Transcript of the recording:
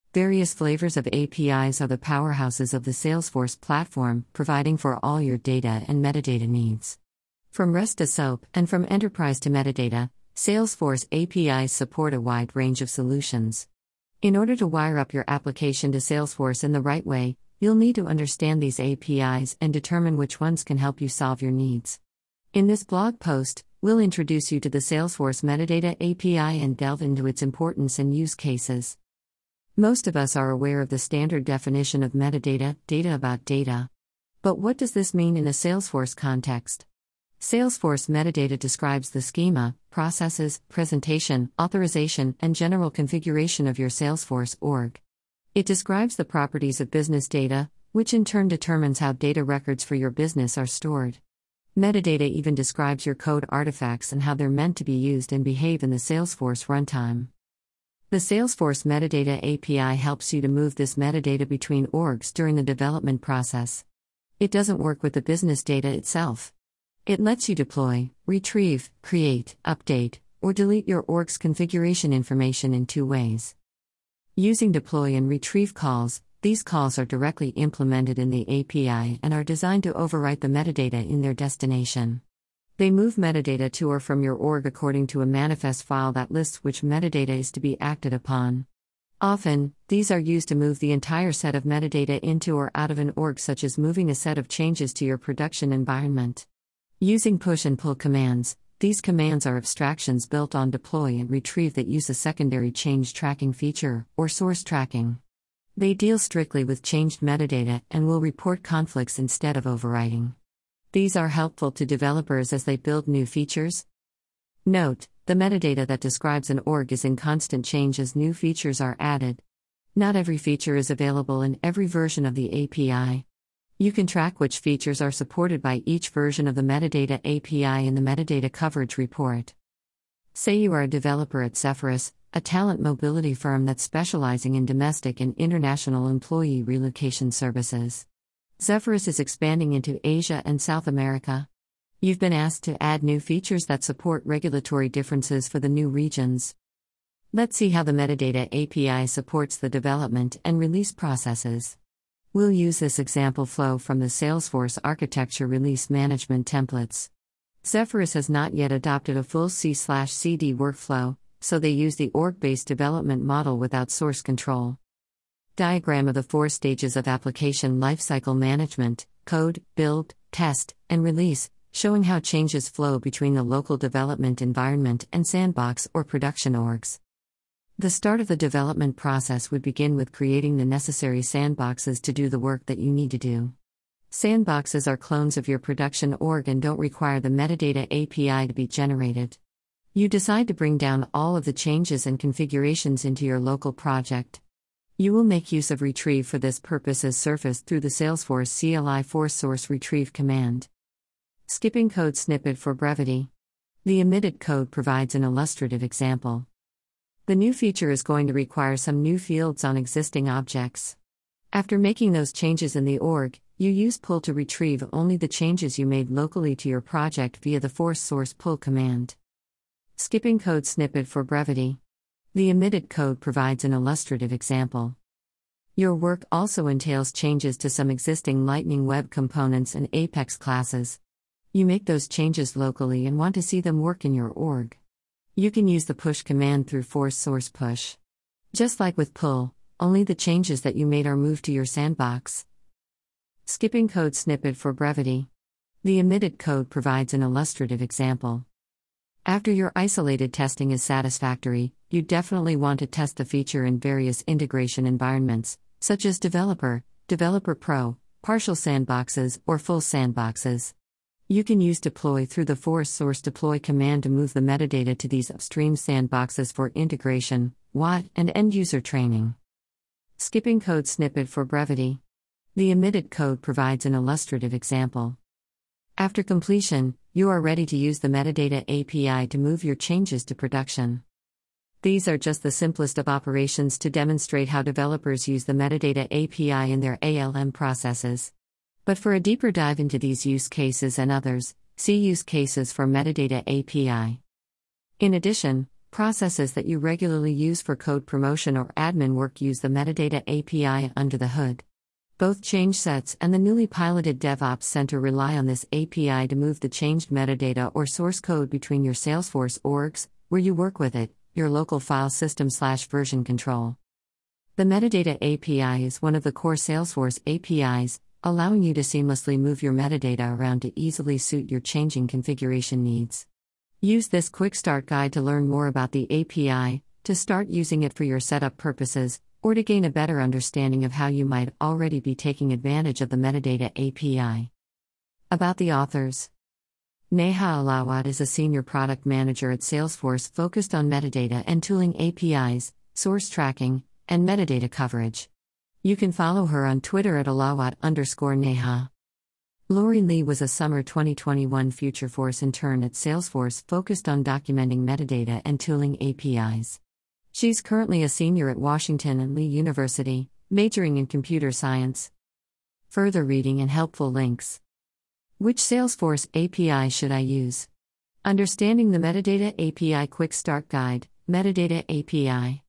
Various flavors of APIs are the powerhouses of the Salesforce platform, providing for all your data and metadata needs. From REST to SOAP and from enterprise to metadata, Salesforce APIs support a wide range of solutions. In order to wire up your application to Salesforce in the right way, you'll need to understand these APIs and determine which ones can help you solve your needs. In this blog post, we'll introduce you to the Salesforce Metadata API and delve into its importance and use cases. Most of us are aware of the standard definition of metadata, data about data. But what does this mean in a Salesforce context? Salesforce metadata describes the schema, processes, presentation, authorization, and general configuration of your Salesforce org. It describes the properties of business data, which in turn determines how data records for your business are stored. Metadata even describes your code artifacts and how they're meant to be used and behave in the Salesforce runtime. The Salesforce Metadata API helps you to move this metadata between orgs during the development process. It doesn't work with the business data itself. It lets you deploy, retrieve, create, update, or delete your org's configuration information in two ways. Using deploy and retrieve calls, these calls are directly implemented in the API and are designed to overwrite the metadata in their destination. They move metadata to or from your org according to a manifest file that lists which metadata is to be acted upon. Often, these are used to move the entire set of metadata into or out of an org, such as moving a set of changes to your production environment. Using push and pull commands, these commands are abstractions built on deploy and retrieve that use a secondary change tracking feature, or source tracking. They deal strictly with changed metadata and will report conflicts instead of overwriting. These are helpful to developers as they build new features. Note, the metadata that describes an org is in constant change as new features are added. Not every feature is available in every version of the API. You can track which features are supported by each version of the Metadata API in the Metadata Coverage Report. Say you are a developer at Zephyrus, a talent mobility firm that's specializing in domestic and international employee relocation services. Zephyrus is expanding into Asia and South America. You've been asked to add new features that support regulatory differences for the new regions. Let's see how the Metadata API supports the development and release processes. We'll use this example flow from the Salesforce Architecture Release Management Templates. Zephyrus has not yet adopted a full C/CD workflow, so they use the org-based development model without source control. Diagram of the 4 stages of application lifecycle management: code, build, test, and release, showing how changes flow between the local development environment and sandbox or production orgs. The start of the development process would begin with creating the necessary sandboxes to do the work that you need to do. Sandboxes are clones of your production org and don't require the Metadata API to be generated. You decide to bring down all of the changes and configurations into your local project. You will make use of retrieve for this purpose as surfaced through the Salesforce CLI force source retrieve command. Skipping code snippet for brevity. The omitted code provides an illustrative example. The new feature is going to require some new fields on existing objects. After making those changes in the org, you use pull to retrieve only the changes you made locally to your project via the force source pull command. Skipping code snippet for brevity. The omitted code provides an illustrative example. Your work also entails changes to some existing Lightning Web components and Apex classes. You make those changes locally and want to see them work in your org. You can use the push command through force source push. Just like with pull, only the changes that you made are moved to your sandbox. Skipping code snippet for brevity. The omitted code provides an illustrative example. After your isolated testing is satisfactory, you definitely want to test the feature in various integration environments, such as Developer, Developer Pro, partial sandboxes, or full sandboxes. You can use deploy through the force source deploy command to move the metadata to these upstream sandboxes for integration, WAT, and end-user training. Skipping code snippet for brevity. The omitted code provides an illustrative example. After completion, you are ready to use the Metadata API to move your changes to production. These are just the simplest of operations to demonstrate how developers use the Metadata API in their ALM processes. But for a deeper dive into these use cases and others, see use cases for Metadata API. In addition, processes that you regularly use for code promotion or admin work use the Metadata API under the hood. Both ChangeSets and the newly piloted DevOps Center rely on this API to move the changed metadata or source code between your Salesforce orgs, where you work with it, your local file system/version control. The Metadata API is one of the core Salesforce APIs, allowing you to seamlessly move your metadata around to easily suit your changing configuration needs. Use this quick start guide to learn more about the API, to start using it for your setup purposes, or to gain a better understanding of how you might already be taking advantage of the Metadata API. About the authors. Neha Alawat is a senior product manager at Salesforce focused on metadata and tooling APIs, source tracking, and metadata coverage. You can follow her on Twitter at Alawat_Neha. Lori Lee was a summer 2021 FutureForce intern at Salesforce focused on documenting metadata and tooling APIs. She's currently a senior at Washington and Lee University, majoring in computer science. Further reading and helpful links. Which Salesforce API should I use? Understanding the Metadata API Quick Start Guide, Metadata API.